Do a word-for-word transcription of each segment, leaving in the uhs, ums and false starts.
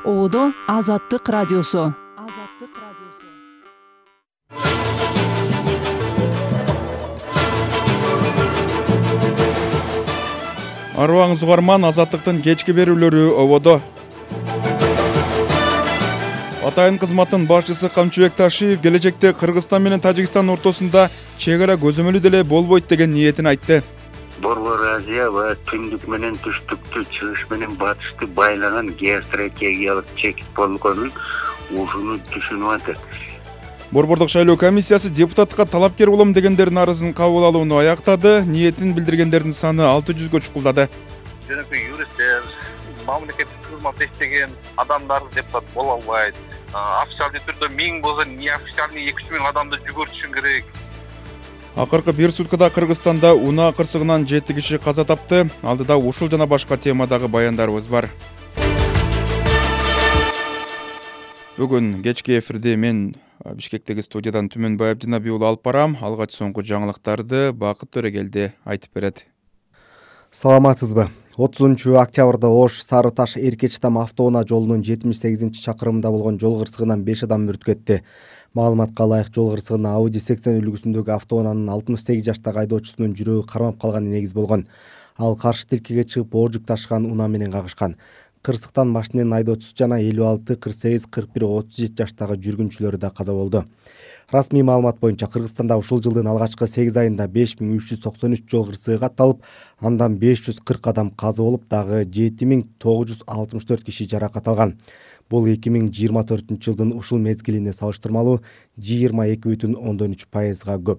Ободо Азаттык радиосу. Азаттык радиосу. Арбаңыз угарман, Азаттыктын кечки берүүлөрү ободо. Атайын кызматтын башчысы Камчыбек Ташиев келечекте Кыргызстан менен Тажикстан ортосунда чек ара көзөмөлү деле болбойт деген ниетин айтты. Борбор Азия ва түндүк менен түштүктү, чыгыш менен батышты байлаган геостратегиялык чекит болгонун ушуну түшүнүп атат. Борбордук шайлоо комиссиясы депутатка талапкер болом дегендердин арызын кабыл алууну аяктады. Ниетин билдиргендердин саны алты жүзгө чукулдады. Жөнөкөй юристтер, мамлекеттик кызмат иштеген адамдар депутат боло албайт. Официалдуу түрдө миң болсо, неофициальный эки үч миң адамды жүгүртүшүң керек. Акыркы бир суткада Кыргызстанда унаа кырсыгынан жети киши каза тапты. Алдыда ушул жана башка темадагы баяндарыбыз бар. Бүгүн кечки эфирде мен Бишкектеги студиядан Түмөнбай Абдинаби уулу алып барам. Алгач соңку жаңылыктарды Бакыт Төрөгелди айтып берет. Саламатсызбы? отузунчу октябрда Ош Сары Таш Эркеч Там автоунаа жолунун жетимиш сегизинчи чакырымында болгон жол кырсыгынан беш адам мүрт кетти. Маалыматка ылайык, жол кырсыгына Audi сексен үлгүсүндөгү автоунаанын алтымыш сегиз жаштагы айдоочусунун жүрөгү кармап калганы негиз болгон. Ал каршы тилкеге чыгып оор жүк ташыган унаа менен кагышкан. Кырсыктан машинанын айдоочусу жана элүү алты, кырк сегиз, кырк бир, отуз жети жаштагы жүргүнчүлөрү да каза болду. Расмий маалымат боюнча Кыргызстанда ушул жылдын алгачкы сегиз айында беш миң үч жүз токсон үч жол кырсыгы катталып, андан беш жүз кырк адам каза болуп, дагы жети миң тогуз жүз алтымыш төрт киши жаракат алган. Бул эки миң жыйырма төртүнчү жылдын ушул мезгилине салыштырмалуу жыйырма эки бүтүн ондон үч пайызга көп.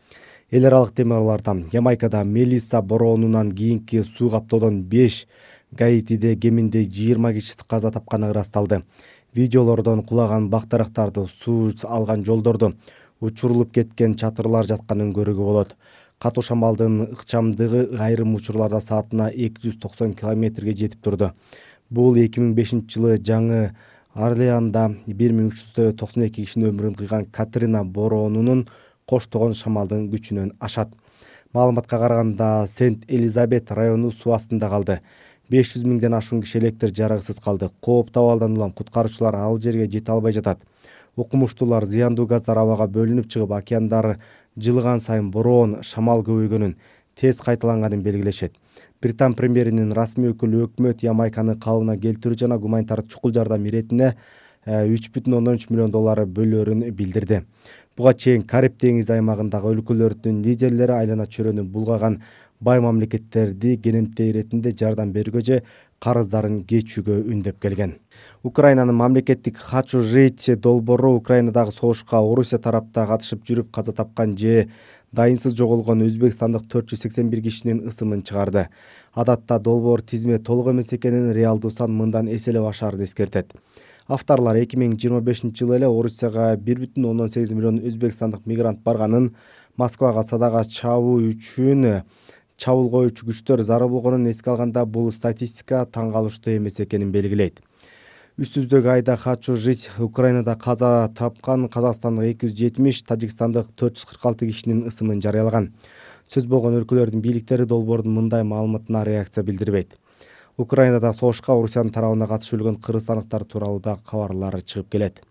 Эл аралык темалардан Ямайкада Мелисса бороонунан кийинки суу каптоодон беш, Гаитиде кеминде жыйырма киши каза тапканы ырасталды. Видеолордон кулаган бактарактарды, суу алган жолдорду, учурулуп кеткен чатырлар жатканын көрүүгө болот. Катуу шамалдын ыкчамдыгы айрым учурларда саатына эки жүз токсон километрге жетип турду. Бул эки миң бешинчи жылы Жаңы Орлеанда бир миң үч жүз токсон эки кишинин өмүрүн кыйган Катрина бороонунун коштогон шамалдын күчүнөн ашат. Маалыматка караганда Сент-Элизабет району суу астында калды. беш жүз миңден ашуун киши электр жарыгысыз калды. Кооптуу абалдан улам куткаруучулар ал жерге жете албай жатат. Укмуштуулар зыяндуу газдар абага бөлүнүп чыгып, океандар жылыган сайын бороон, шамал көбөйгөнүн, тез кайталанганын белгилешет. Британ премьеринин расмий өкүлү өкмөт Ямайканы калыбына келтирүү жана гуманитардык чукул жардам иретине үч бүтүн ондон үч миллион доллар бөлөөрүн билдирди. Буга чейин Кариб деңизи аймагындагы өлкөлөрдүн лидерлери айлана чөйрөнү булгаган бай мамлекеттерди кенемтээ иретинде жардам берүүгө же карыздарын кечүүгө үндөп келген. Украинанын мамлекеттик катчу Жить долбоору Украинадагы согушка Орусия тарапта катышып жүрүп каза тапкан же дайынсыз жоголгон өзбекстандык төрт жүз сексен бир кишинин ысымын чыгарды. Адатта долбоор тизме толук эмес экенин, реалдуу сан мындан эселеп ашаарын эскертет. Авторлор эки миң жыйырма бешинчи жылы эле Орусияга бир бүтүн ондон сегиз миллион өзбекстандык мигрант барганын, Москвага садага чабуу үчүн чабуулгоочу күчтөр зарыл болгонун эске алганда, бул статистика таң калыштуу эмес экенин белгилейт. Үстүбүздөгү айда катчу Жить Украинада каза тапкан казакстандык эки жүз жетимиш, тажикстандык төрт жүз кырк алты кишинин ысымын жарыялаган. Сөз болгон өлкөлөрдүн бийликтери долбоордун мындай маалыматына реакция билдирбейт. Украинада согушка Орусиянын тарабына катышып жүргөн кыргызстандыктар тууралуу да кабарлар чыгып келет.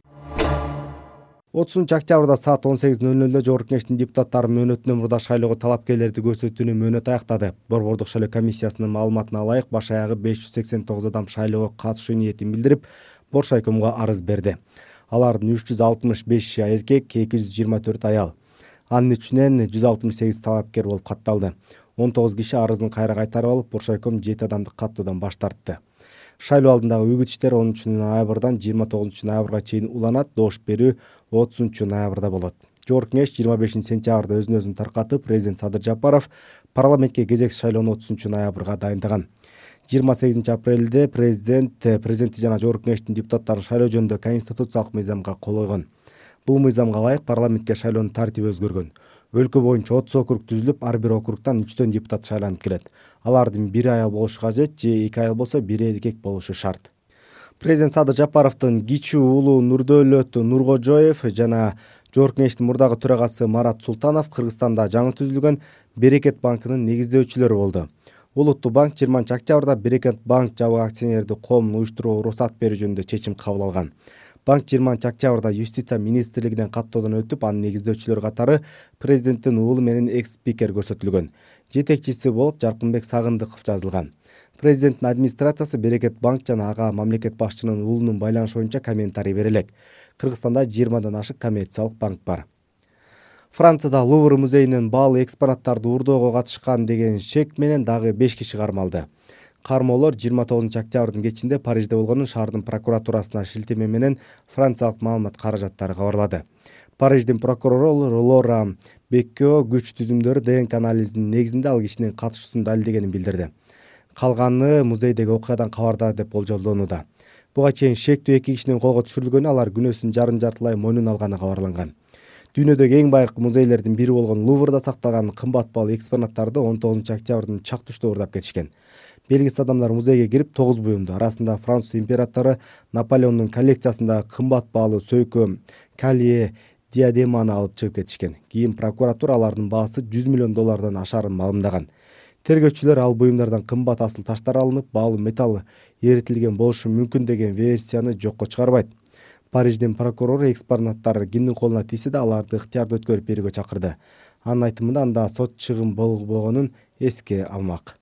отузунчу октябрда саат он сегиз ноль нөлдө Жогорку Кеңештин депутаттары мөөнөтүнөн мурда шайлоого талапкерлерди көрсөтүүнү мөөнөт аяктады. Борбордук шайлоо комиссиясынын маалыматына ылайык, баш аягы беш жүз сексен тогуз адам шайлоого катышуу ниетин билдирип, Бош айкомго арыз берди. Алардын үч жүз алтымыш беши эркек, эки жүз жыйырма төртү аял. Анын ичинен жүз алтымыш сегиз талапкер болуп катталды. он тогуз киши арызын кайра кайтарып алып, Бош айком жети адамды каттуудан баш тартты. Шайлоо алдындагы үгүт иштери онунчу ноябрдан жыйырма тогузунчу ноябрга чейин уланат, добуш берүү отузунчу ноябрда болот. Жогорку Кеңеш жыйырма бешинчи сентябрда өзүн өзүн таркатып, президент Садыр Жапаров парламентке кезекси шайлоону отузунчу ноябрга дайындаган. жыйырма сегизинчи апрелде президент, президенти жана Жогорку Кеңештин депутаттары шайлоо жөнүндө конституциялык мыйзамга кол койгон. Бул мыйзамга ылайык парламентке шайлоонун тартиби өзгөргөн. Өлкө боюнча отуз округ түзүлүп, ар бир округтан үчтөн депутат шайланып келет. Алардын бири аял болушу кажет же эки аял болсо бири эркек болушу шарт. Президент Садыр Жапаровдун кичүү уулу Нурдөөлөт Нуркожоев жана Жогорку Кеңештин мурдагы төрагасы Марат Султанов Кыргызстанда жаңы түзүлгөн Берекет банкынын негиздөөчүлөрү болду. Улуттуу банк жыйырманчы октябрда Берекет банк жабык акционердик коомун уюштурууга уруксат берүү жөнүндө чечим кабыл алган. Банк жыйырманчы октябрда Юстиция министрлигинен каттоодон өтүп, анын негиздөөчүлөрү катары президенттин уулу менен экс-спикер көрсөтүлгөн. Жетекчиси болуп Жаркынбек Сагындыков жазылган. Президенттин администрациясы Берекет банк жана ага мамлекет башчынын уулунун байланышы боюнча комментарий бере элек. Кыргызстанда жыйырмадан ашык коммерциялык банк бар. Францияда Лувр музейинен баалуу экспонаттарды уурдоого катышкан деген шек менен дагы беш киши кармалды. Кармоолор жыйырма тогузунчу октябрдын кечинде Парижде болгонун шаардын прокуратурасына шилтеме менен франциялык маалымат каражаттары кабарлады. Париждин прокурору Лора Беккё күч түзүмдөрү ДНК анализинин негизинде ал кишинин катышуусун далилдегенин билдирди. Калганы музейдеги окуядан кабарда деп болжолдонууда. Буга чейин шектүү эки кишинин колго түшүрүлгөнү, алар күнөөсүн жарым-жартылай мойнуна алганы кабарланган. Дүйнөдөгү эң байыркы музейлердин бири болгон Луврда сакталган кымбат баалуу экспонаттарды он тогузунчу октябрдын чак түштө уурдап кетишкен. Белгисиз адамдар музейге кирип тогуз буюмду, арасында Француз императору Наполеондун коллекциясындагы кымбат баалуу сөйкө, колье, диадеманы алып чыгып кетишкен. Кийин прокуратура алардын баасы жүз миллион доллардан ашарын маалымдаган. Тергөөчүлөр ал буюмдардан кымбат асыл таштар алынып, баалуу металл эритилген болушу мүмкүн деген версияны жокко чыгарбайт. Париждин прокурору экспонаттар кимдин колуна тийсе да аларды ыктыярды өткөрүп берүүгө чакырды. Анын айтымында анда сот чыгым болбогонун эске алмак.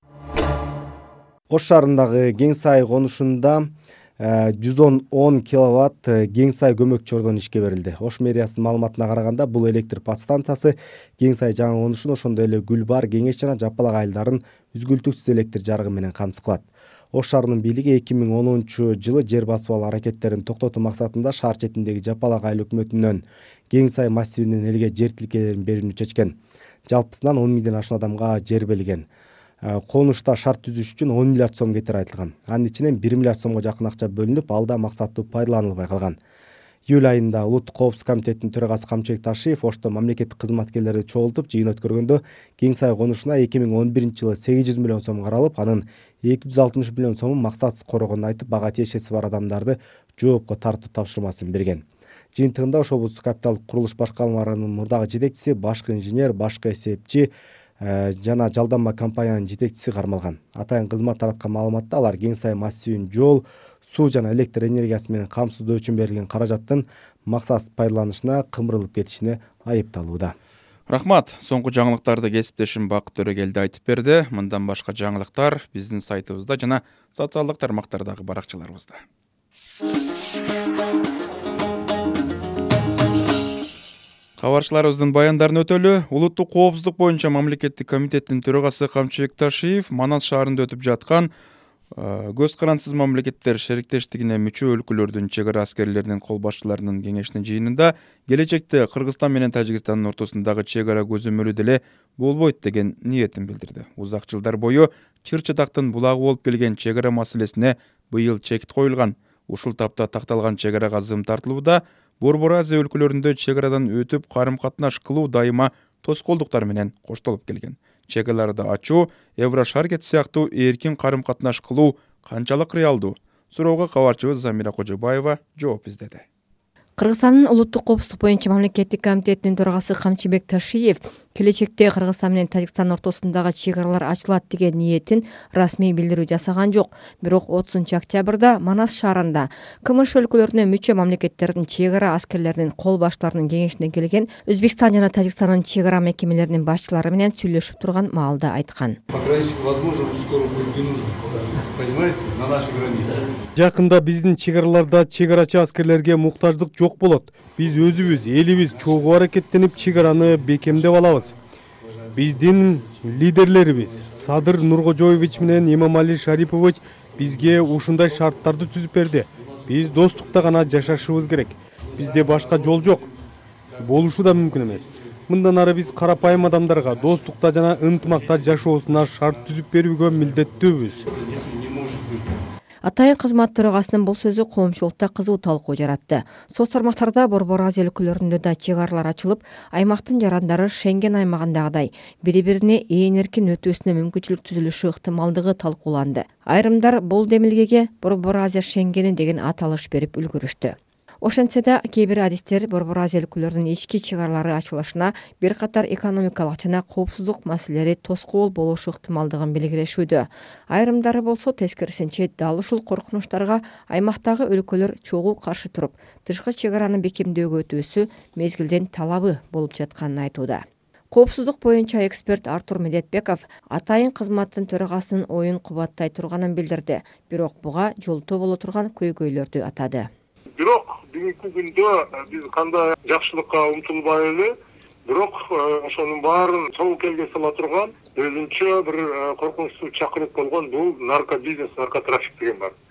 Ош шаарындагы Кеңсай конушунда жүз он киловатт Кеңсай көмөкчүрдөн ишке берилди. Ош мэриясынын маалыматына караганда, бул электр подстанциясы Кеңсай жаңы конушун, ошондой эле Гүлбар, Кеңеш жана Жапалак айылдарын үзгүлтүксүз электр жарыгы менен камсыз кылат. Ош шаарынын бийлиги эки миң онунчу жылы жер басып алуу аракеттерин токтотуу максатында шаар четиндеги Жапалак айыл өкмөтүнөн Кеңсай массивинин элге жер тилкелерин берүүнү чечкен. Жалпысынан он миңден ашуун адамга жер берилген. Конушта шарт түзүш үчүн он миллиард сом кетир айтылган. Анын ичинен бир миллиард сомго жакын акча бөлүнүп, алда максаттуу пайдаланылбай калган. Июль айында Улуттук коопсуздук комитетинин төрагасы Камчыбек Ташиев Ошто мамлекеттик кызматкерлерди чогултуп жыйын өткөргөндө Кеңсай конушуна эки миң он биринчи жылы сегиз жүз миллион сом каралып, анын эки жүз алтымыш миллион сому максатсыз корогонун айтып, бага тиешеси бар адамдарды жоопко тартуу тапшырмасын берген. Жыйынтыгында Ош облустук капиталдык курулуш башкармаларынын мурдагы жетекчиси, башкы инженер, башкы эсепчи жана жалданма компаниянын жетекчиси кармалган. Атайын кызмат тараткан маалыматта алар Кеңсай массивин жол, суу жана электр энергиясы менен камсыздоо үчүн берилген каражаттын максатсыз пайдаланышына кымырылып кетишине айыпталууда. Рахмат. Соңку жаңылыктарды кесиптешим Бакыт Төрөгелди айтып берди. Мындан башка жаңылыктар биздин сайтыбызда жана социалдык тармактардагы баракчаларыбызда. Кабарчыларыбыздын баяндарын өтөлү. Улуттук коопсуздук боюнча мамлекеттик комитеттин төрагасы Камчыбек Ташиев Манас шаарында өтүп жаткан көз карансыз мамлекеттер шериктештигине мүчө өлкөлөрдүн чек ара аскерлеринин кол башчыларынын кеңешинин жыйынында келечекте Кыргызстан менен Тажикстандын ортосундагы чек ара көзөмөлү деле болбойт деген ниетин билдирди. Узак жылдар бою чыр чатактын булагы болуп келген чек ара маселесине быйыл чекит коюлган. Ушул тапта такталган чек арага зым тартылууда, Борбор Азия өлкөлөрүндө чек арадан өтүп карым-катнаш кылуу дайыма тоскоолдуктар менен коштолуп келген. Чек араларды ачуу, Еврошаркет сыяктуу эркин карым-катнаш кылуу канчалык реалдуу? Суроого кабарчыбыз Замира Кожобаева жооп издеди. Кыргызстандын улуттук коопсуздук боюнча мамлекеттик комитетинин төрагасы Камчыбек Ташиев келечекте Кыргызстан менен Тажикстан ортосундагы чек аралар ачылат деген ниетин расмий билдирүү жасаган жок. Бирок отузунчу октябрда Манас шаарында КМШ өлкөлөрүнө мүчө мамлекеттердин чек ара аскерлеринин кол баштарынын кеңешине келген Өзбекстан жана Тажикстандын чек ара мекемелеринин башчылары менен сүйлөшүп турган маалда айткан. Жакында биздин чек араларда чек арачы аскерлерге муктаждык жок болот. Биз өзүбүз, элибиз чогуу аракеттенип чек араны бекемдеп алабыз. Биздин лидерлерибиз Садыр Нуркожоевич менен Имамали Шарипович бизге ушундай шарттарды түзүп берди. Биз достукта гана жашашыбыз керек. Бизде башка жол жок. Болушу да мүмкүн эмес. Мындан ары биз карапайым адамдарга достукта жана ынтымакта жашоосуна шарт түзүп берүүгө милдеттүүбүз. Атайын кызмат төрагасынын бул сөзү коомчулукта кызуу талкуу жаратты. Соц тармактарда Борбор Азия өлкөлөрүндө да чек аралар ачылып, аймактын жарандары Шенген аймагындагыдай бири-бирине ээн эркин өтүүсүнө мүмкүнчүлүк түзүлүшү ыктымалдыгы талкууланды. Айрымдар бул демилгеге Борбор Азия Шенгени деген аталыш берип үлгүрүштү. Ошентсе да кээ бир адистер Борбор Азия өлкөлөрүнүн ички чек аралары ачылышына бир катар экономикалык жана коопсуздук маселелери тоскоол болушу ыктымалдыгын белгилешүүдө. Айрымдары болсо тескерисинче дал ушул коркунучтарга аймактагы өлкөлөр чогуу каршы туруп, тышкы чек араны бекемдөөгө өтүүсү мезгилден талабы болуп жатканын айтууда. Коопсуздук боюнча эксперт Артур Медетбеков атайын кызматтын төрагасынын оюн кубаттай турганын билдирди. Бирок буга жолтоо боло турган көйгөйлөрдү атады. Бирок бүгүнкү күндө биз кандай жакшылыкка умтулбай эле, бирок ошонун баарын соокелге сала турган өзүнчө бир коркунучтуу чакырык болгон бул наркобизнес, наркотрафик деген бар.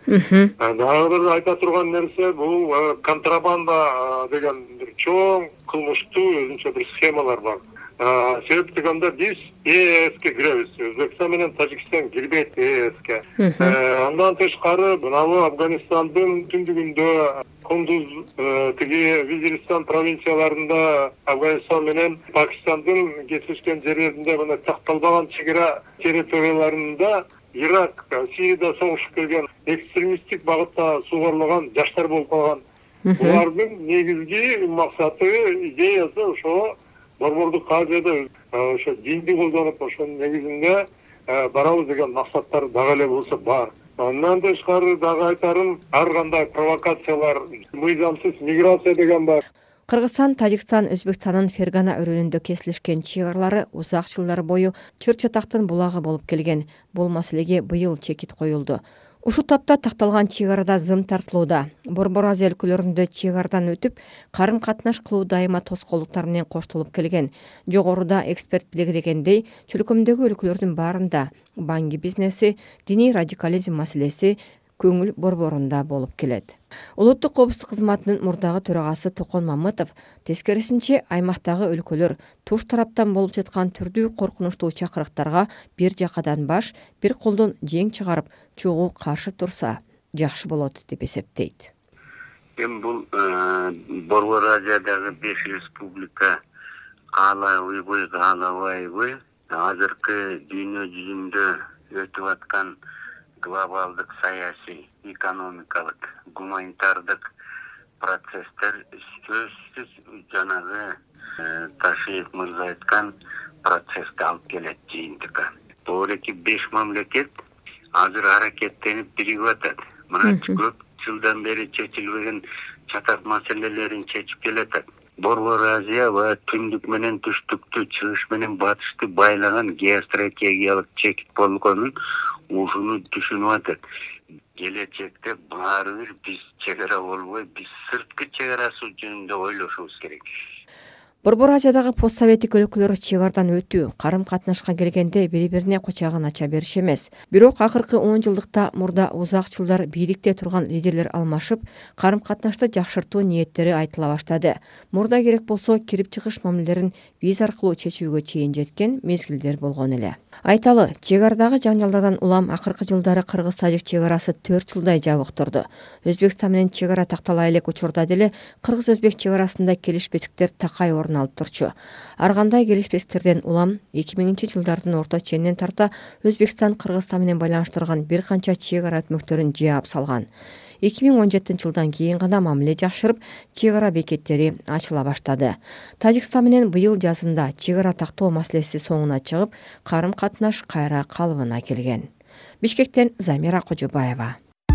Дагы бир айта турган нерсе бул контрабанда деген бир чоң кылмыштуу өзүнчө бир схемалар бар. Себеп дегенде биз ЭСке киребиз. Өзбекстан менен Тажикстан кирбейт ЭСке. Андан тышкары мынабу Афганистандын түндүгүндө Кундуз тиги Визиристан провинцияларында Афганистан менен Пакистандын кесишкен жерлеринде мына такталбаган чек ара территорияларында Ирак, Сирияда согушуп келген экстремисттик багытта сугарылган жаштар болуп калган. Булардын негизги максаты, идеясы ошо Борбордук Азияда ошо динди колдонуп, ошонун негизинде барабыз деген максаттар дагы эле болсо бар. Андан тышкары дагы айтарым, ар кандай провокациялар, мыйзамсыз миграция деген бар. Кыргызстан, Тажикстан, Өзбекстандын Фергана өрөөнүндө кесилишкен чек аралары узак жылдар бою чыр-чатактын булагы болуп келген. Бул маселеге быйыл чекит коюлду. Ушул тапта такталган чек арада зым тартылууда. Борбор Азия өлкөлөрүндө чек арадан өтүп, карым катнаш кылуу дайыма тоскоолдуктар менен коштолуп келген. Жогоруда эксперт белгилегендей, чөлкөмдөгү өлкөлөрдүн баарында банги бизнеси, диний радикализм маселеси көңүл борборунда болуп келет. Улуттук коопсуздук кызматынын мурдагы төрагасы Токон Мамытов тескерисинче аймактагы өлкөлөр туш тараптан болуп жаткан түрдүү коркунучтуу чакырыктарга бир жакадан баш, бир колдон жең чыгарып, чогуу каршы турса жакшы болот деп эсептейт. Эми бул Борбор Азиядагы беш республика каалайбы, каалабайбы, азыркы дүйнө жүзүндө өтүп аткан глобалдык саясий, экономикалык, гуманитардык процесстер сөзсүз жанагы Ташиев мырза айткан процессти алып келет жыйынтыкка. Тоореки беш мамлекет азыр аракеттенип биригип атат. Мына көп жылдан бери чечилбеген чатак маселелерин чечип келатат. Борбор Азия ва түндүк менен түштүктү, чыгыш менен батышты байлаган геостратегиялык чекит болгонун ушуну түшүнүп атат. Келечекте баары бир биз чек ара болбой, биз сырткы чек арасы жөнүндө ойлошубуз керек. Борбор Азиядагы постсоветтик өлкөлөр чек арадан өтүү, карым катнашка келгенде бири-бирине кочагын ача бериш эмес. Бирок акыркы он жылдыкта мурда узак жылдар бийликте турган лидерлер алмашып, карым катнашты жакшыртуу ниеттери айтыла баштады. Мурда керек болсо кирип чыгыш мамилелерин виз аркылуу чечүүгө чейин жеткен мезгилдер болгон эле. Айталы, чек арадагы жаңжалдардан улам акыркы жылдары Кыргыз-Тажик чек арасы төрт жылдай жабык турду. Өзбекстан менен чек ара тактала элек учурда деле Кыргыз-Өзбек чек арасында келишпестиктер такай орун алып турчу. Ар кандай келишпестиктерден улам эки миңинчи жылдардын орто ченинен тарта Өзбекстан Кыргызстан менен байланыштырган бир канча чек ара өтмөктөрүн жаап салган. эки миң он жетинчи жылдан кийин гана мамиле жакшырып, чек ара бекеттери ачыла баштады. Тажикстан менен быйыл жазында чек ара тактоо маселеси соңуна чыгып, карым катнаш кайра калыбына келген. Бишкектен Замира Кожобаева.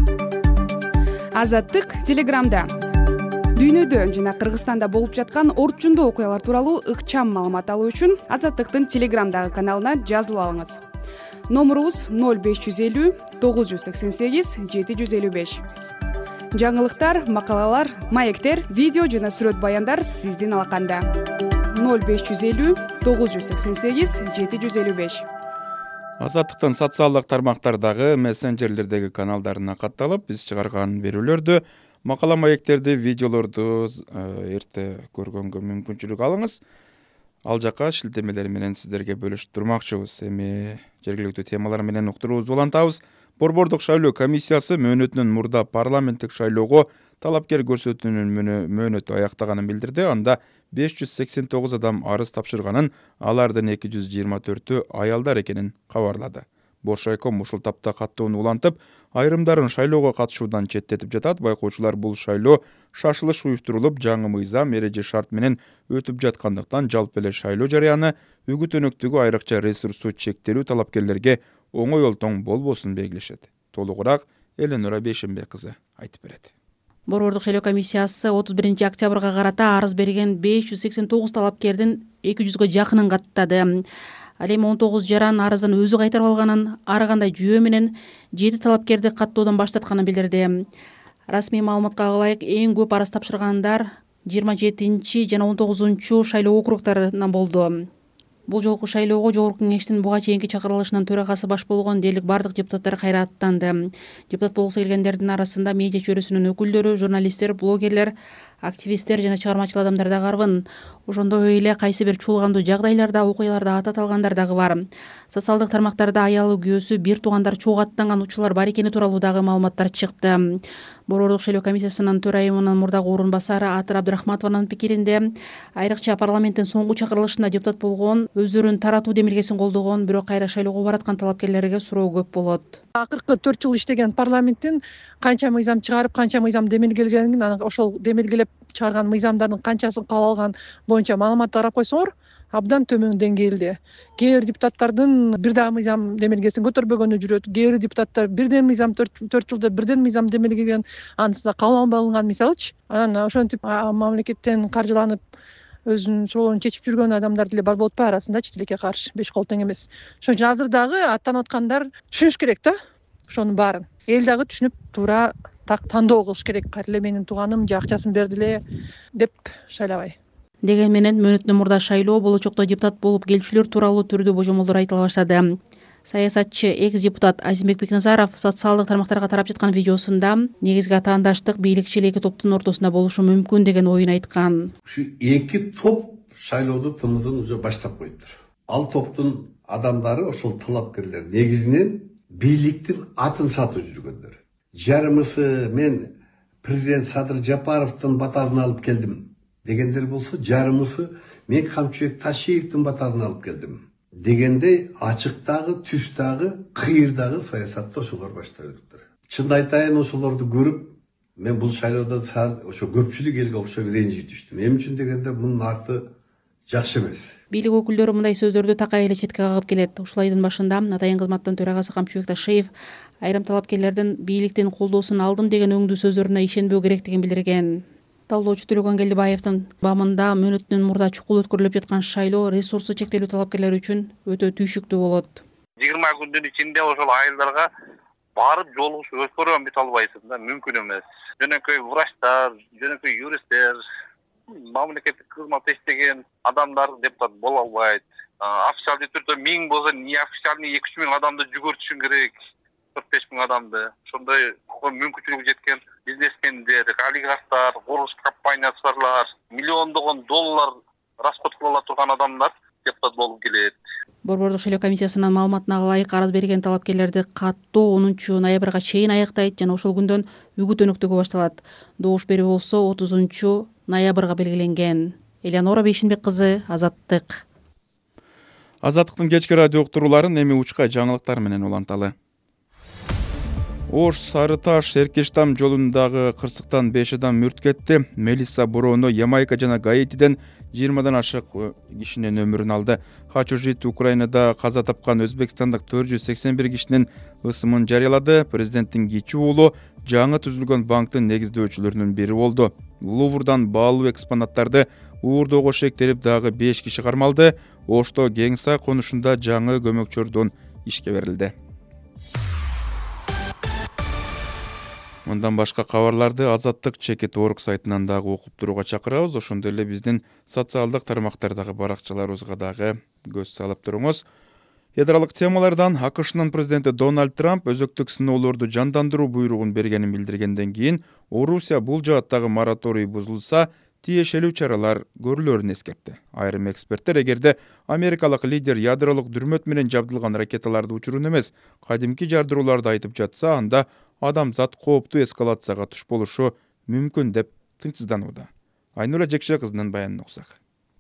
Азаттык телеграмда. Дүйнөдө жана Кыргызстанда болуп жаткан орчундуу окуялар тууралуу ыкчам маалымат алуу үчүн Азаттыктын телеграмдагы каналына жазылып алыңыз. Номурубуз ноль беш жүз элүү тогуз жүз сексен сегиз жети жүз элүү беш. Жаңылыктар, макалалар, маектер, видео жана сүрөт баяндар сиздин алаканда. ноль беш жүз элүү тогуз жүз сексен сегиз жети жүз элүү беш. Азаттыктын социалдык тармактардагы мессенджерлердеги каналдарына катталып, биз чыгарган берүүлөрдү, макала маектерди, видеолорду эрте көргөнгө мүмкүнчүлүк алыңыз. Ал жака шилтемелер менен сиздерге бөлүшүп турмакчыбыз. Эми жергиликтүү темалар менен уктуруубузду улантабыз. Борбордук шайлоо комиссиясы мөөнөтүнүн мурда парламенттик шайлоого талапкер көрсөтүүнүн мөөнөтү аяктаганын билдирди. Анда беш жүз сексен тогуз адам арыз тапшырганын, алардын эки жүз жыйырма төртү аялдар экенин кабарлады. Боршайком ушул тапта каттоону улантып, айрымдарын шайлоого катышуудан четтетип жатат. Байкоочулар бул шайлоо шашылыш уюштурулуп, жаңы мыйзам, эреже шарт менен өтүп жаткандыктан жалпы эле шайлоо жарыяны үгүт өнөктүгү айрыкча ресурсу чектелүү талапкерлерге оңой олтоң болбосун белгилешет. Толугураак Эленора Бейшенбек кызы айтып берет. Борбордук шайлоо комиссиясы отуз биринчи октябрга карата арыз берген беш жүз сексен тогуз талапкердин эки жүзгө жакынын каттады. Ал эми он тогуз жаран арыздан өзү кайтарып алганын, ар кандай жүйө менен жети талапкерди каттоодон баш тартканын билдирди. Расмий маалыматка ылайык эң көп арыз тапшыргандар жыйырма жетинчи жана он тогузунчу шайлоо округдарынан болду. Бул жолку шайлоого жогорку кеңештин буга чейинки чакырылышынын төрагасы баш болгон дээрлик бардык депутаттар кайра аттанды. Депутат болгусу келгендердин арасында медиа чөйрөсүнүн өкүлдөрү, журналисттер, блогерлер, активисттер жана чыгармачыл адамдар да карбын. Ошондой эле кайсы бир чуулгандуу жагдайларда, окуяларда ат аталгандар дагы бар. Социалдык тармактарда аялы, күйөөсү, бир туугандар чогуу аттанган учурлар бар экени тууралуу дагы маалыматтар чыкты. Борбордук шайлоо комиссиясынын төрайымынын мурдагы орун басары Атыр Абдрахматованын пикиринде, айрыкча парламенттин соңку чакырылышында депутат болгон, өздөрүн таратуу демилгесин колдогон, бирок кайра шайлоого бараткан талапкерлерге суроо көп болот. Акыркы төрт жыл иштеген парламенттин канча мыйзам чыгарып, канча мыйзам демилгелгенин, анан ошол демилгелеп чыгарган мыйзамдардын канчасын кабыл алган боюнча маалымат карап койсоңор, абдан төмөн деңгээлде. Кээ бир депутаттардын бир дагы мыйзам демилгесин көтөрбөгөнү жүрөт. Кээ бир депутаттар бирден мыйзам төрт жылда бирден мыйзам демилгеген, анысында кабыл алынбаган мисалычы. Анан ошентип мамлекеттен каржыланып өзүнүн суроолорун чечип жүргөн адамдар деле бар болуп атпайбы арасында, тилекке каршы беш кол тең эмес. Ошон үчүн азыр дагы аттанып аткандар түшүнүш керек да ошонун баарын. Эл дагы түшүнүп туура так тандоо кылыш керек. Кайра эле менин тууганым же акчасын берди эле деп шайлабай. Деген менен мөөнөттөн мурда шайлоо болочокто депутат болуп келчүлөр тууралуу түрдүү божомолдор айтыла баштады. Саясатчы экс-депутат Азимбек Бекназаров социалдык тармактарга тарап жаткан видеосунда негизги атаандаштык бийликчил эки топтун ортосунда болушу мүмкүн деген оюн айткан. Ушу эки топ шайлоодо тымызын уже баштап коюптур. Ал топтун адамдары ошол талапкерлер негизинен бийликтин атын сатып жүргөндөр. Жарымысы мен президент Садыр Жапаровдун баталын алып келдим дегендер болсо, жарымысы мен Камчыбек Ташиевдин баталын алып келдим дегенде ачыктагы, түстагы, кыйырдагы саясатты ошолор баштап өтүптүр. Чынды айтайын, ошолорду көрүп, мен бул шайлоодо ошо көпчүлүк элге окшоп ренжип түштүм. Эмне үчүн дегенде мунун арты жакшы эмес. Бийлик өкүлдөрү мындай сөздөрдү такай эле четке кагып келет. Ушул айдын башында Атайын кызматтын төрагасы Камчыбек Ташиев айрым талапкерлердин бийликтин колдоосун алдым деген өңдүү сөздөрүнө ишенбөө керектигин билдирген. Талдоочу Төлөгөн Келдибаевдин бамында мөөнөттөн мурда чукул өткөрүлүп жаткан шайлоо ресурсу чектелүү талапкерлер үчүн өтө түйшүктүү болот. жыйырма күндүн ичинде ошол айылдарга барып жолугуш өткөрүп бите албайсың да, мүмкүн эмес. Жөнөкөй врачтар, жөнөкөй юристтер, мамлекеттик кызмат иштеген адамдар депутат боло албайт. Официалдуу түрдө миң болсо, неофициальный эки үч миң адамды жүгүртүшүң керек, төрт беш миң адамды. Ошондой мүмкүнчүлүгү жеткен бизнесмендер, олигархтар, курулуш компаниялар, миллиондогон доллар расход кыла турган адамдар депутат болуп келет. Борбордук шайлоо комиссиясынын маалыматына ылайык арыз берген талапкерлерди каттоо онунчу ноябрга чейин аяктайт жана ошол күндөн үгүт өнөктүгү башталат. Добуш берүү болсо отузунчу ноябрга белгиленген. Эленора Бейшенбек кызы, Азаттык. Азаттыктын кечки радио уктурууларын эми учка жаңылыктар менен уланталы. Ош Сары Таш Эркештам жолундагы кырсыктан беш адам мүрт кетти. Мелисса Бороно Ямайка жана Гаитиден жыйырмадан ашык кишинин өмүрүн алды. Хачужит Украинада каза тапкан өзбекстандык төрт жүз сексен бир кишинин ысымын жарыялады. Президенттин кичи уулу жаңы түзүлгөн банктын негиздөөчүлөрүнүн бири болду. Луврдан баалуу экспонаттарды уурдоого шектелип дагы беш киши кармалды. Ошто Геңса конушунда жаңы көмөкчөрдөн ишке берилди. Мындан башка кабарларды Азаттык чекит орг сайтынан дагы окуп турууга чакырабыз. Ошондой эле биздин социалдык тармактардагы баракчаларыбызга дагы көз салып туруңуз. Ядролук темалардан АКШнын президенти Дональд Трамп өзөктүк сыноолорду жандандыруу буйругун бергенин билдиргенден кийин Орусия бул жааттагы мораторий бузулса, тиешелүү чаралар көрүлөрүн эскертти. Айрым эксперттер эгерде америкалык лидер ядролук дүрмөт менен жабдылган ракеталарды учурун эмес, кадимки жардырууларды айтып жатса, анда адамзат кооптуу эскалацияга туш болушу мүмкүн деп тынчсызданууда. Айнура Жекше кызынын баянын уксак.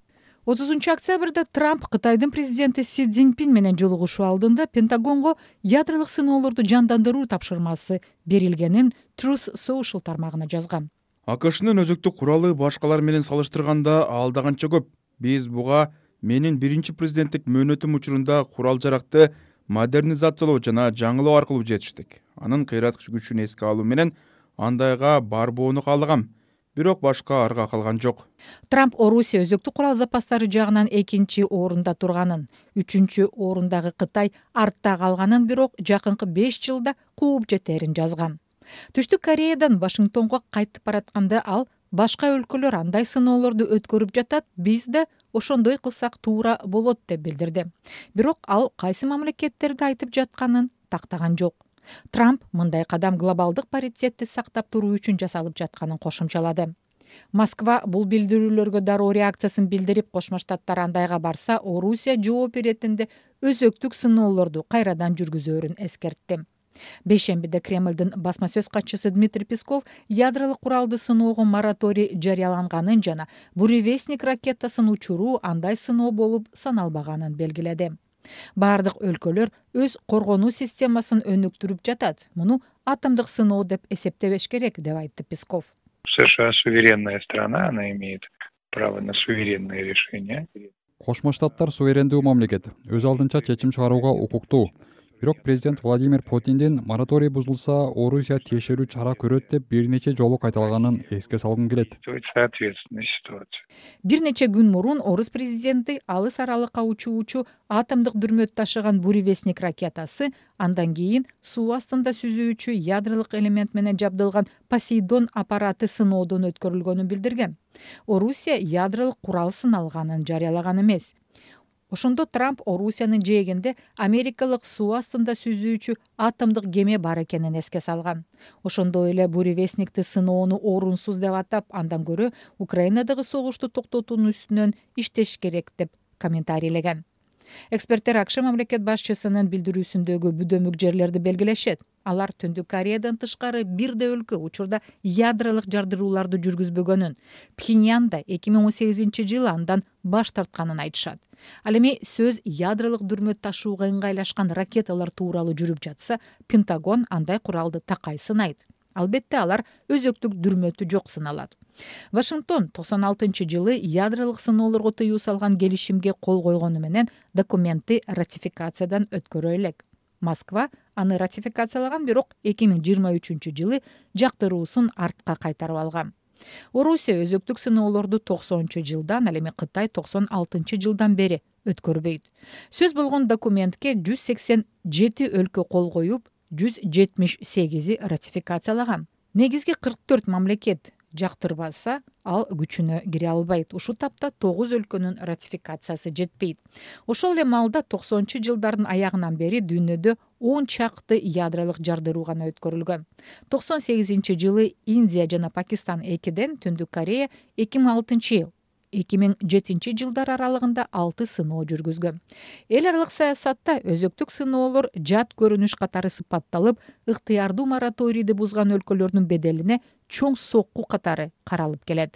отузунчу октябрда Трамп Кытайдын президенти Си Цзиньпин менен жолугушуу алдында Пентагонго ядролук сыноолорду жандандыруу тапшырмасы берилгенин Truth Social тармагына жазган. АКШнын өзөктүк куралы башкалар менен салыштырганда алда канча көп. Биз буга менин биринчи президенттик мөөнөтүм учурунда курал жаракты модернизациялоо жана жаңылоо аркылуу жетиштик. Анын кыйраткыч күчүн эске алуу менен андайга барбоону каалагам. Бирок башка арга калган жок. Трамп Орусия өзөктүк курал запастары жагынан экинчи орунда турганын, үчүнчү орундагы Кытай артта калганын, бирок жакынкы беш жылда кууп жетерин жазган. Түштүк Кореядан Вашингтонго кайтып баратканда ал башка өлкөлөр андай сыноолорду өткөрүп жатат, биз да ошондой кылсак туура болот деп билдирди. Бирок ал кайсы мамлекеттерди айтып жатканын тактаган жок. Трамп мындай кадам глобалдык паритетти сактап туруу үчүн жасалып жатканын кошумчалады. Москва бул билдирүүлөргө дароо реакциясын билдирип, Кошмо Штаттар андайга барса, Орусия жооп беретинде өзөктүк сыноолорду кайрадан жүргүзөөрүн эскертти. Бейшембиде Кремлдин басма сөз катчысы Дмитрий Песков ядролук куралды сыноого мораторий жарыяланганын жана буревестник ракетасын учуруу андай сыноо болуп саналбаганын белгиледи. Бардык өлкөлөр өз коргонуу системасын өнүктүрүп жатат. Муну атомдук сыноо деп эсептебеш керек, деп айтты Песков. США суверенная страна, она имеет право на суверенные решения. Кошмо Штаттар суверендүү мамлекет, өз алдынча чечим чыгарууга укуктуу. Бирок президент Владимир Путиндин мораторий бузулса, Орусия тиешелүү чара көрөт деп бир нече жолу кайталаганын эске салгым келет. Соответственная ситуация. Бир нече күн мурун Орус президенти алыс аралыкка учуучу атомдук дүрмөт ташыган буревестник ракетасы, андан кийин суу астында сүзүүчү ядролук элемент менен жабдылган Посейдон аппараты сыноодон өткөрүлгөнүн билдирген. Орусия ядролук курал сыналганын жарыялаган эмес. Ошондо Трамп Орусиянын жээгинде америкалык суу астында сүзүүчү атомдук кеме бар экенин эске салган. Ошондой эле буревестникти сыноону орунсуз деп атап, андан көрө Украинадагы согушту токтотуунун үстүнөн иштеш керек деп комментарийлеген. Эксперттер АКШ мамлекет башчысынын билдирүүсүндөгү бүдөмүк жерлерди белгилешет. Алар Түндүк Кореядан тышкары бир да өлкө учурда ядролук жардырууларды жүргүзбөгөнүн, Пхеньян да эки миң он сегизинчи жылы андан баш тартканын айтышат. Ал эми сөз ядролук дүрмөт ташууга ыңгайлашкан ракеталар тууралуу жүрүп жатса, Пентагон андай куралды такай сынайт. Албетте алар өзөктүк дүрмөтү жок сыналат. Вашингтон токсон алтынчы жылы ядролук сыноолорго тыюу салган келишимге кол койгону менен документти ратификациядан өткөрө элек. Москва аны ратификациялаган, бирок эки миң жыйырма үчүнчү жылы жактыруусун артка кайтарып алган. Орусия өзөктүк сыноолорду токсонунчу жылдан, ал эми Кытай токсон алтынчы жылдан бери өткөрбөйт. Сөз болгон документке жүз сексен жети өлкө кол коюп, жүз жетимиш сегизи ратификациялаган. Негизги кырк төрт мамлекет жактырбаса, ал күчүнө кире албайт. Ушул тапта тогуз өлкөнүн ратификациясы жетпейт. Ошол эле маалда токсонунчу жылдардын аягынан бери дүйнөдө он чакты ядролук жардыруу гана өткөрүлгөн. токсон сегизинчи жылы Индия жана Пакистан экиден, Түндүк Корея эки миң алтынчы эки миң жетинчи жылдар аралыгында алты сыноо жүргүзгөн. Эл аралык саясатта өзөктүк сыноолор жат көрүнүш катары сыпатталып, ыктыярдуу мораторийди бузган өлкөлөрдүн беделине чоң сокку катары каралып келет.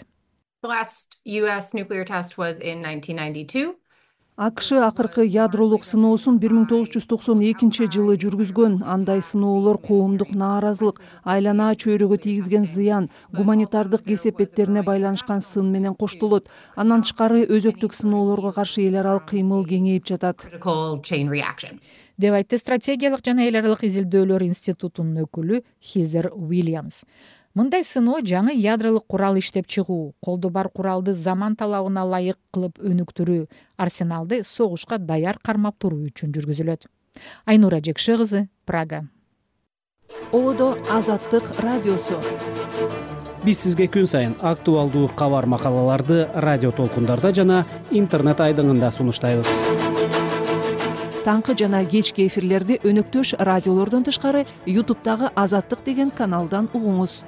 АКШ акыркы ядролук сыноосун бир миң тогуз жүз токсон экинчи жылы жүргүзгөн. Андай сыноолор коомдук нааразылык, айлана чөйрөгө тийгизген зыян, гуманитардык кесепеттерине байланышкан сын менен коштолот. Андан тышкары өзөктүк сыноолорго каршы эл аралык кыймыл кеңейип жатат, деп айтты стратегиялык жана эл аралык изилдөөлөр институтунун өкүлү Хизер Уильямс. Мындай сыноо жаңы ядролук курал иштеп чыгуу, колдо бар куралды заман талабына ылайык кылып өнүктүрүү, арсеналды согушка даяр кармап туруу үчүн жүргүзүлөт. Айнура Жекше кызы, Прага. Ободо Азаттык радиосу. Биз сизге күн сайын актуалдуу кабар макалаларды радио толкундарда жана интернет айдыңында сунуштайбыз. Таңкы жана кечки эфирлерди өнөктөш радиолордон тышкары ютубтагы Азаттык деген каналдан угуңуз.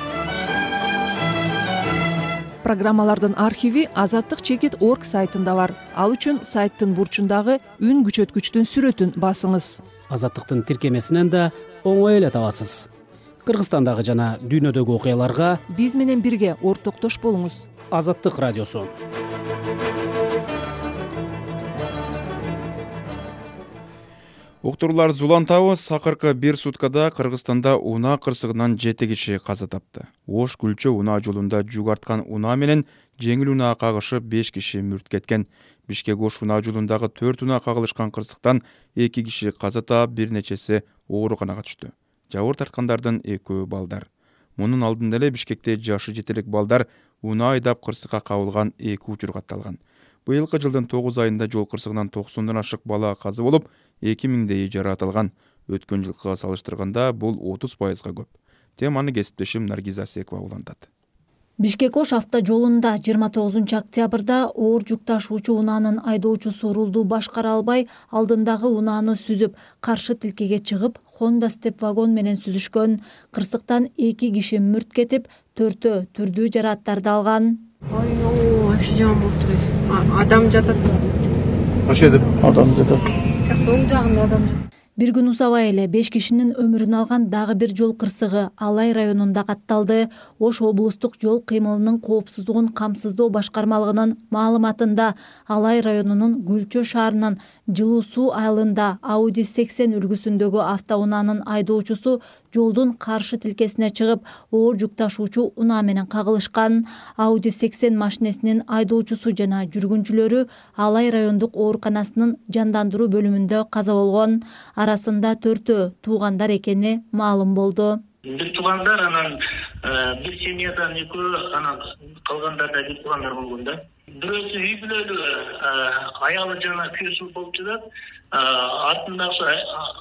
Программалардын архиви азаттык чекит точка орг сайтында бар. Ал үчүн сайттын бурчундагы үн күчөткүчтүн сүрөтүн басыңыз. Азаттыктын тиркемесинен да оңой эле табасыз. Кыргызстандагы жана дүйнөдөгү окуяларга биз менен бирге ортоктош болуңуз. Азаттык радиосу. Уктуруулар зулантабыз. Акыркы бир суткада Кыргызстанда унаа кырсыгынан жети киши каза тапты. Ош Күлчө унаа жолунда жүк арткан унаа менен жеңил унаа кагышып беш киши мүрт кеткен. Бишкек Ош унаа жолундагы төрт унаа кагылышкан кырсыктан эки киши каза таап, бир нечеси ооруканага түштү. Жабыр тарткандардын экөө балдар. Мунун алдында эле Бишкекте жашы жете элек балдар унаа айдап кырсыкка кабылган эки учур катталган. Быйылкы жылдын тогуз айында жол кырсыгынан токсондон ашык бала каза болуп, эки миңдейи жаратылган. Өткөн жылкыга салыштырганда бул отуз пайызга көп. Теманы кесиптешим Наргиз Асекова улантат. Бишкек Ош автожолунда жыйырма тогузунчу октябрда оор жүк ташуучу унаанын айдоочусу рулду башкара албай, алдындагы унааны сүзүп, каршы тилкеге чыгып, Honda Step вагон менен сүзүшкөн. Кырсыктан эки киши мүрт кетип, төртөө түрдүү жарааттарды алган. Ой, вообще жаман болуп туруп. Адам жатат. Кача деп адам жатат. Оң жагында адам жатат. Бир күн усабай эле беш кишинин өмүрүн алган дагы бир жол кырсыгы Алай районунда катталды. Ош облустук жол кыймылынын коопсуздугун камсыздоо башкармалыгынын маалыматында Алай районунун Күлчө шаарынын Жылуу суу айылында Audi сексен үлгүсүндөгү автоунаанын айдоочусу жолдун каршы тилкесине чыгып, оор жүк ташуучу унаа менен кагылышкан. Audi сексен машинесинин айдоочусу жана жүргүнчүлөрү Алай райондук ооруканасынын жандандыруу бөлүмүндө каза болгон. Арасында төртөө туугандар экени маалым болду. Бир туугандар, анан бир семьядан экөө, анан калгандарда бир туугандар болгон да. Бирөөсү үй бүлөлүү, аялы жана күйөөсү болуп жатат. Артындагы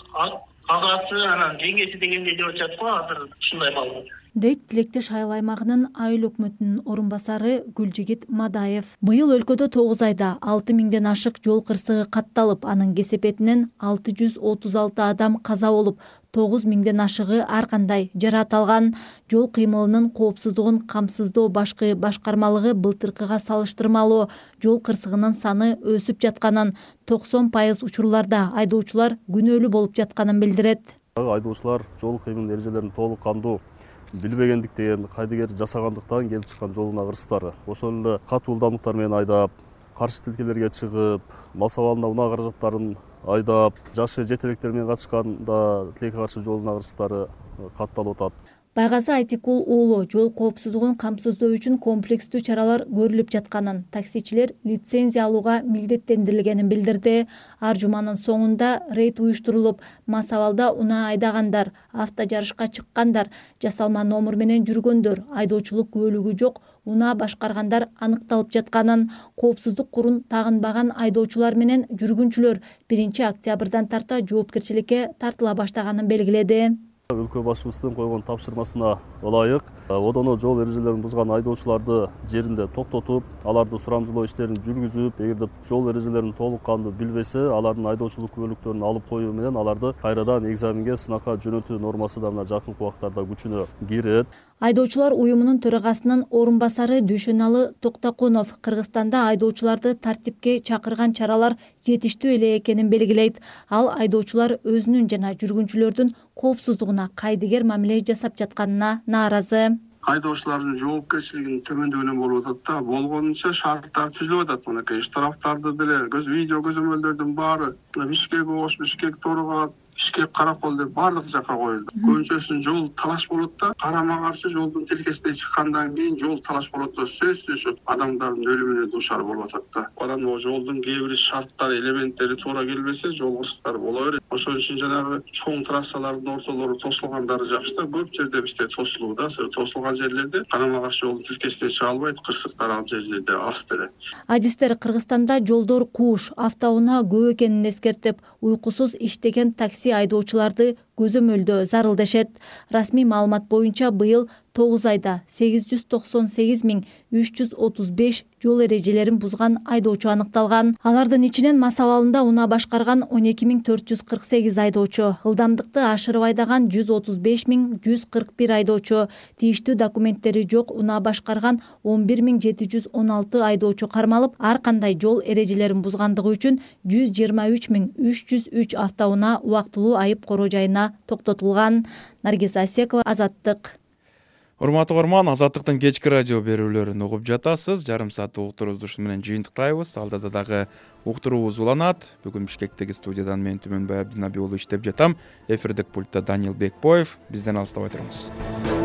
агасы, анан жеңеси дегендей деп атышат го, азыр ушундай маалымат. Дейт Тилектеш айыл аймагынын айыл өкмөтүнүн орун басары Гүлжигит Мадаев. Быйыл өлкөдө тогуз айда алты миңден ашык жол кырсыгы катталып, анын кесепетинен алты жүз отуз алты адам каза болуп, тогуз миңден ашыгы ар кандай жараат алган. Жол кыймылынын коопсуздугун камсыздоо башкы башкармалыгы былтыркыга салыштырмалуу жол кырсыгынын саны өсүп жатканын, токсон пайыз учурларда айдоочулар күнөөлүү болуп жатканын билдирет. Айдоочулар жол кыймыл эрежелерин толук кандуу билбегендиктен, кайдыгер жасагандыктан келип чыккан жол унаа кырсыктары. Ошол эле катуу ылдамдыктар менен айдап, каршы тилкелерге чыгып, мас абалында унаа каражаттарын айдап, жашы жете электер менен катышканда тилекке каршы жол унаа кырсыктары катталып атат. Байгазы Айтикул уулу жол коопсуздугун камсыздоо үчүн комплекстүү чаралар көрүлүп жатканын, таксичилер лицензия алууга милдеттендирилгенин билдирди. Ар жуманын соңунда рейд уюштурулуп, мас абалда унаа айдагандар, автожарышка чыккандар, жасалма номер менен жүргөндөр, айдоочулук күбөлүгү жок унаа башкаргандар аныкталып жатканын, коопсуздук курун тагынбаган айдоочулар менен жүргүнчүлөр биринчи октябрдан тарта жоопкерчиликке тартыла баштаганын белгиледи. Өлкө башчыбыздын койгон тапшырмасына ылайык одоно жол эрежелерин бузган айдоочуларды жеринде токтотуп, аларды сурамжылоо иштерин жүргүзүп, эгерде жол эрежелерин толук кандуу билбесе, алардын айдоочулук күбөлүктөрүн алып коюу менен аларды кайрадан экзаменге, сынакка жөнөтүү нормасы да мына жакынкы убактарда күчүнө кирет. Айдоочулар уюмунун төрагасынын орун басары Дүйшөналы Токтокунов Кыргызстанда айдоочуларды тартипке чакырган чаралар жетиштүү эле экенин белгилейт. Ал айдоочулар өзүнүн жана жүргүнчүлөрдүн коопсуздугуна кайдыгер мамиле жасап жатканына нааразы. Айдоочулардын жоопкерчилигинин төмөндөгүнөн болуп атат да, болгонунча шарттар түзүлүп атат. Мынакей штрафтарды деле, көз видео көзөмөлдөрдүн баары Бишкек, Ош, Бишкек, Торгат, Бишкек, Каракол деп баардык жакка коюлду. Көбүнчөсү жол талаш болот да, карама каршы жолдун тилкесине чыккандан кийин жол талаш болот да, сөзсүз адамдардын өлүмүнө дуушар болуп атат да. Анан о жолдун кээ бир шарттары, элементтери туура келбесе, жол кырсыктары боло берет. Ошон үчүн жанагы чоң трассалардын ортолору тосулгандары жакшы да, көп жерде бизде тосулууда. Тосулган жерлерде карама каршы жолдун тилкесине чыга албайт, кырсыктар ал жерлерде аз деле. Адистер Кыргызстанда жолдор кууш, автоунаа көп экенин эскертип, уйкусуз иштеген такси айдоочуларды көзөмөлдөө зарыл дешет. Расмий маалымат боюнча быйыл тогуз айда сегиз жүз токсон сегиз миң үч жүз отуз беш жол эрежелерин бузган айдоочу аныкталган. Алардын ичинен мас абалында унаа башкарган он эки миң төрт жүз кырк сегиз айдоочу, ылдамдыкты ашырып айдаган жүз отуз беш миң жүз кырк бир айдоочу, тийиштүү документтери жок унаа башкарган он бир миң жети жүз он алты айдоочу кармалып, ар кандай жол эрежелерин бузгандыгы үчүн жүз жыйырма үч миң үч жүз үч автоунаа убактылуу айып короо жайына токтотулган. Наргиз Асекова, Азаттык. Урматтуу угарман, Азаттыктын кечки радио берүүлөрүн угуп жатасыз. Жарым сааттык уктуруубузду ушу менен жыйынтыктайбыз. Алдыда дагы уктуруубуз уланат. Бүгүн Бишкектеги студиядан мен Түмөнбай Абдинабий уулу иштеп жатам. Эфирдик пультта Данил Бекбоев. Бизден алыстабай туруңуз.